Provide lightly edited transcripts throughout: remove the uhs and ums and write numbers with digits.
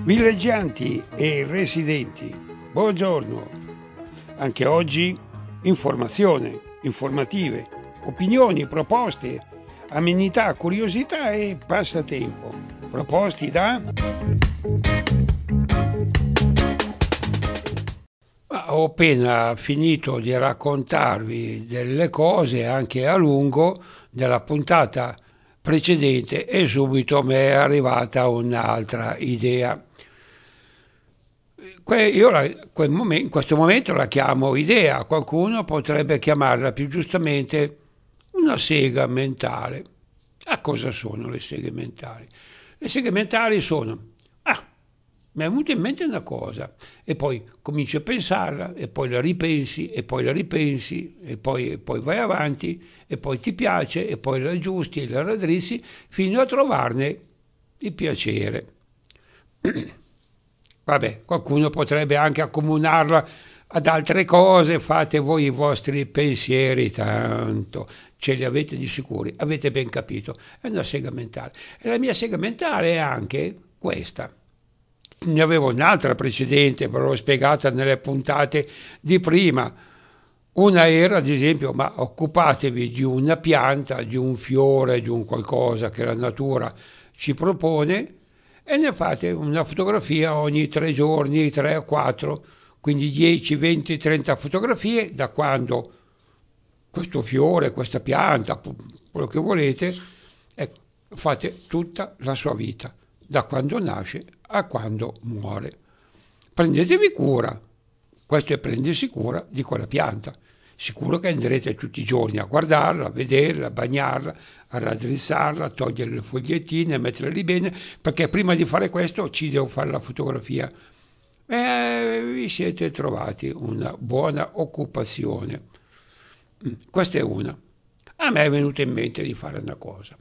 Villeggianti e residenti, buongiorno. Anche oggi informazione, informative, opinioni, proposte, amenità, curiosità e passatempo. Proposti da... Ho appena finito di raccontarvi delle cose anche a lungo della puntata precedente e subito mi è arrivata un'altra idea. Io in questo momento la chiamo idea, qualcuno potrebbe chiamarla più giustamente una sega mentale. A cosa sono le seghe mentali? Le seghe mentali sono, mi è venuta in mente una cosa, e poi cominci a pensarla, e poi la ripensi, e poi la ripensi, e poi vai avanti, e poi ti piace, e poi la aggiusti e la raddrizzi, fino a trovarne il piacere. Vabbè, qualcuno potrebbe anche accomunarla ad altre cose, fate voi i vostri pensieri, tanto ce li avete di sicuri, avete ben capito, è una sega mentale. E la mia sega mentale è anche questa. Ne avevo un'altra precedente, ve l'ho spiegata nelle puntate di prima. Una era, ad esempio, ma occupatevi di una pianta, di un fiore, di un qualcosa che la natura ci propone e ne fate una fotografia ogni 3 giorni, 3 o 4, quindi 10, 20, 30 fotografie da quando questo fiore, questa pianta, quello che volete, ecco, fate tutta la sua vita, da quando nasce a quando muore. Prendetevi cura, questo è prendersi cura di quella pianta. Sicuro che andrete tutti i giorni a guardarla, a vederla, a bagnarla, a raddrizzarla, a togliere le fogliettine, a metterle bene, perché prima di fare questo ci devo fare la fotografia. Vi siete trovati una buona occupazione. Questa è una. A me è venuto in mente di fare una cosa.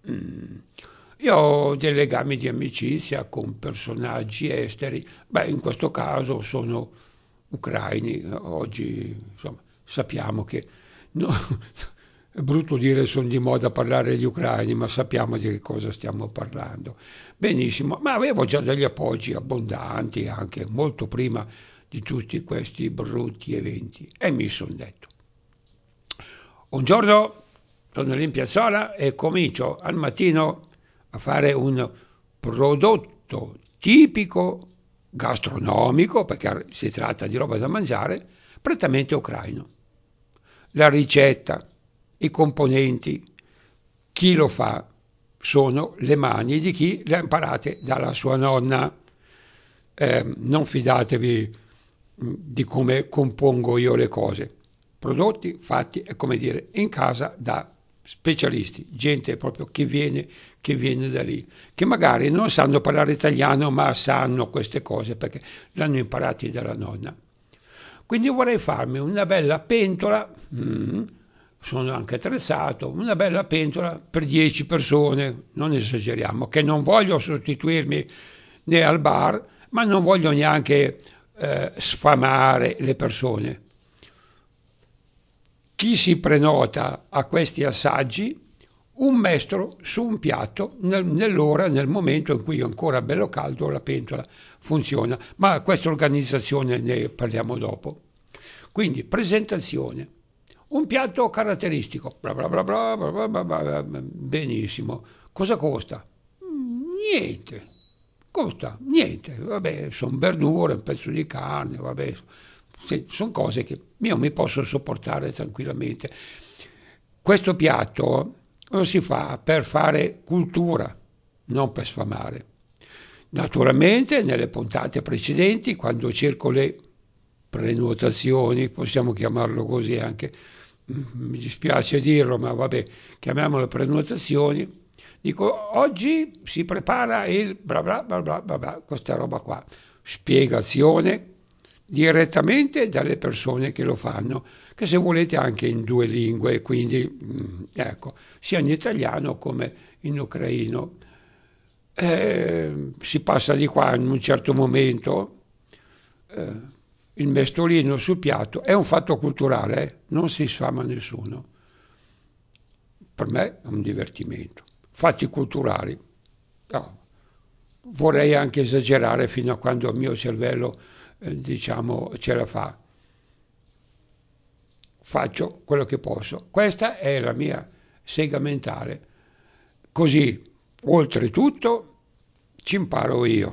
Io ho dei legami di amicizia con personaggi esteri, in questo caso sono ucraini, oggi insomma, sappiamo che no, è brutto dire sono di moda parlare degli ucraini, ma sappiamo di che cosa stiamo parlando. Benissimo, ma avevo già degli appoggi abbondanti anche molto prima di tutti questi brutti eventi e mi sono detto, un giorno sono lì in piazzola e comincio al mattino a fare un prodotto tipico gastronomico, perché si tratta di roba da mangiare, prettamente ucraino. La ricetta, i componenti, chi lo fa sono le mani di chi le ha imparate dalla sua nonna. Non fidatevi di come compongo io le cose. Prodotti fatti, è come dire, in casa da specialisti, gente proprio che viene da lì, che magari non sanno parlare italiano, ma sanno queste cose perché le hanno imparate dalla nonna. Quindi vorrei farmi una bella pentola, sono anche attrezzato, una bella pentola per 10 persone, non esageriamo, che non voglio sostituirmi né al bar, ma non voglio neanche sfamare le persone. Chi si prenota a questi assaggi, un mestolo su un piatto nell'ora, nel momento in cui è ancora bello caldo la pentola funziona, ma questa organizzazione ne parliamo dopo. Quindi presentazione, un piatto caratteristico, bla bla bla bla bla bla bla, benissimo. Cosa costa? Niente, costa niente, vabbè, sono verdure, un pezzo di carne, vabbè, sì, sono cose che io mi posso sopportare tranquillamente. Questo piatto lo si fa per fare cultura, non per sfamare. Naturalmente, nelle puntate precedenti, quando cerco le prenotazioni, possiamo chiamarlo così anche, mi dispiace dirlo, ma vabbè, chiamiamole prenotazioni, dico oggi si prepara il bla bla bla bla bla, bla questa roba qua, spiegazione direttamente dalle persone che lo fanno, che se volete anche in 2 lingue, quindi ecco, sia in italiano come in ucraino. Si passa di qua in un certo momento, il mestolino sul piatto, è un fatto culturale, non si sfama nessuno. Per me è un divertimento. Fatti culturali, no, vorrei anche esagerare fino a quando il mio cervello, diciamo, ce la fa. Faccio quello che posso. Questa è la mia sega mentale. Così, oltretutto, ci imparo io.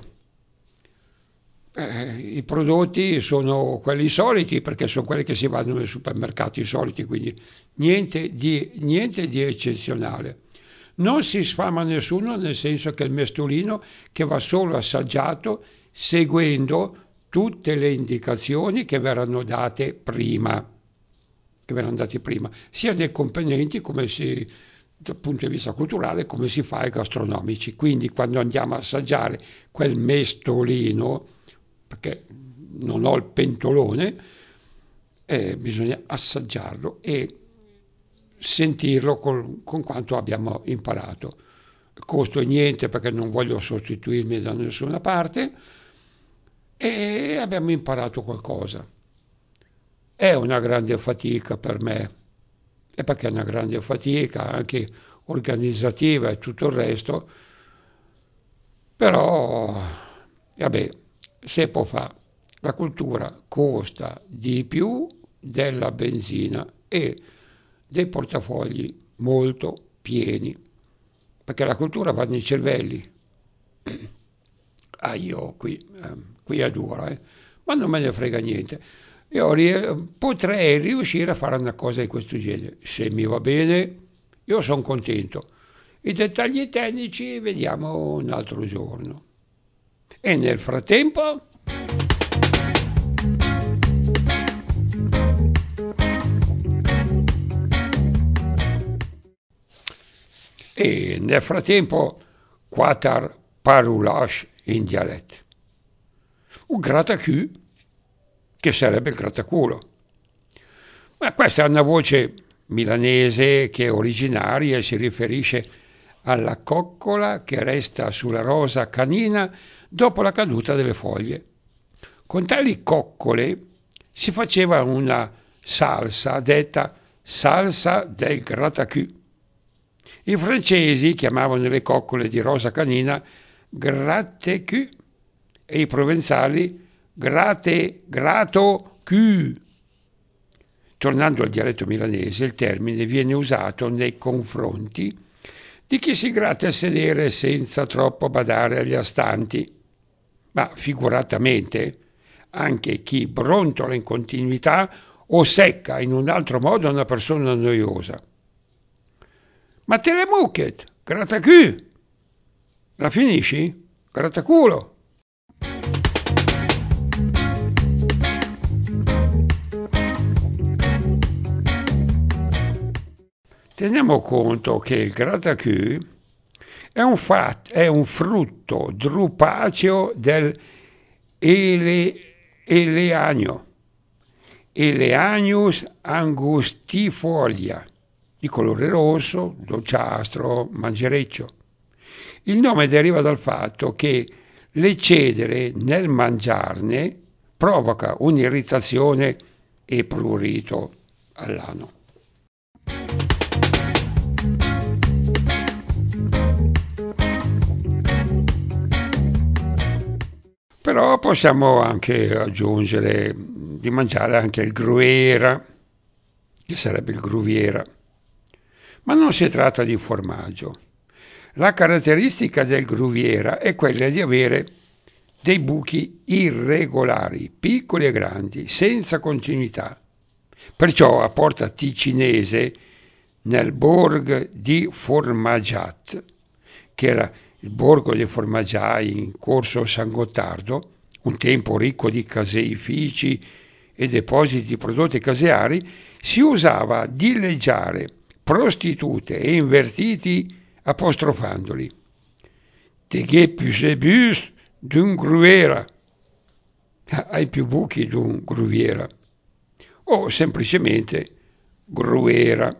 I prodotti sono quelli soliti perché sono quelli che si vanno nei supermercati soliti, quindi niente di eccezionale. Non si sfama nessuno, nel senso che il mestolino che va solo assaggiato seguendo tutte le indicazioni che verranno date prima, sia dai componenti come si, dal punto di vista culturale, come si fa ai gastronomici. Quindi quando andiamo a assaggiare quel mestolino, perché non ho il pentolone, bisogna assaggiarlo e sentirlo con quanto abbiamo imparato. Il costo è niente perché non voglio sostituirmi da nessuna parte e abbiamo imparato qualcosa. È una grande fatica per me, e perché è una grande fatica anche organizzativa e tutto il resto, però vabbè, se può fare. La cultura costa di più della benzina e dei portafogli molto pieni, perché la cultura va nei cervelli. Ah, io qui è dura, ma non me ne frega niente. Potrei riuscire a fare una cosa di questo genere. Se mi va bene, io sono contento. I dettagli tecnici vediamo un altro giorno. E nel frattempo... E nel frattempo, Qatar Parulash in dialetto. Un grattacù, che sarebbe il grattaculo. Ma questa è una voce milanese che è originaria e si riferisce alla coccola che resta sulla rosa canina dopo la caduta delle foglie. Con tali coccole si faceva una salsa detta salsa del grattacù. I francesi chiamavano le coccole di rosa canina gratte-cul e i provenzali grato-cul. Tornando al dialetto milanese, il termine viene usato nei confronti di chi si gratta il sedere senza troppo badare agli astanti, ma figuratamente anche chi brontola in continuità o secca in un altro modo una persona noiosa. Ma te le mucche, grattacù, la finisci? Grattaculo. Teniamo conto che il grattacù è un frutto drupaceo del eleanio, Eleanius angustifolia, di colore rosso, dolciastro, mangereccio. Il nome deriva dal fatto che l'eccedere nel mangiarne provoca un'irritazione e prurito all'ano. Però possiamo anche aggiungere di mangiare anche il gruyère, che sarebbe il gruviera. Ma non si tratta di formaggio. La caratteristica del gruviera è quella di avere dei buchi irregolari, piccoli e grandi, senza continuità. Perciò a Porta Ticinese, nel borgo di Formaggiat, che era il borgo dei formaggiai in corso San Gottardo, un tempo ricco di caseifici e depositi di prodotti caseari, si usava dileggiare prostitute e invertiti apostrofandoli. Te che più bus d'un gruviera, hai più buchi d'un gruviera, o semplicemente gruera.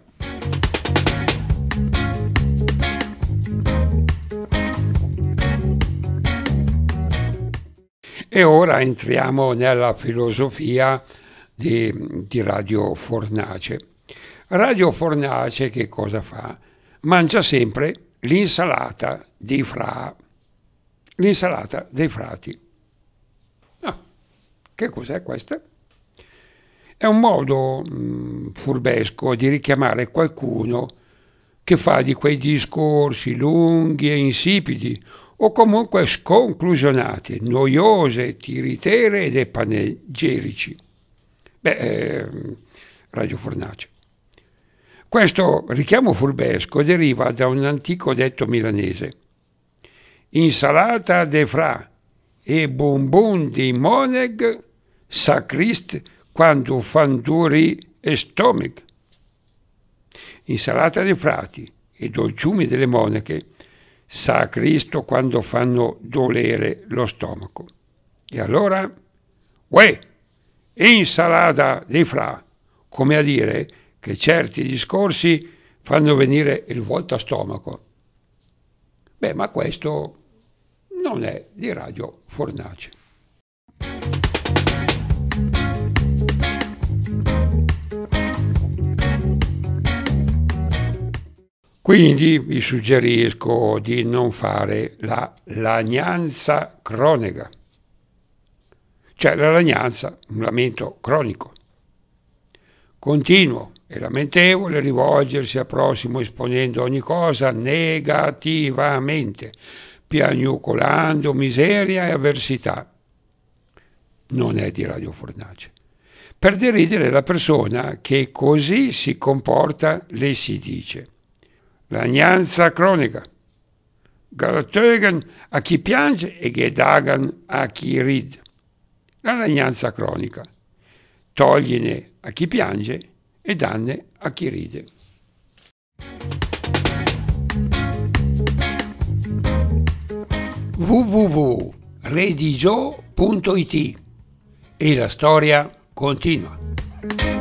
E ora entriamo nella filosofia di Radio Fornace. Radio Fornace che cosa fa? Mangia sempre l'insalata di Fra. L'insalata dei frati. Ah, che cos'è questa? È un modo furbesco di richiamare qualcuno che fa di quei discorsi lunghi e insipidi o comunque sconclusionati, noiose, tiritere ed panegirici. Beh, Radio Fornace. Questo richiamo furbesco deriva da un antico detto milanese. Insalata de fra e bumbum di moneg sacrist quando fan duri e stomach. Insalata dei frati e dolciumi delle monache sa Cristo quando fanno dolere lo stomaco. E allora, uè, insalata dei fra, come a dire che certi discorsi fanno venire il volto a stomaco. Beh, ma questo non è di Radio Fornace. Quindi vi suggerisco di non fare la lagnanza cronica, cioè la lagnanza, un lamento cronico, continuo e lamentevole rivolgersi al prossimo esponendo ogni cosa negativamente, piagnucolando miseria e avversità. Non è di Radio Fornace. Per deridere la persona che così si comporta, le si dice lagnanza cronica, Grattögen a chi piange e Gedagan a chi ride. La lagnanza cronica, togline a chi piange e danne a chi ride. www.redigio.it e la storia continua.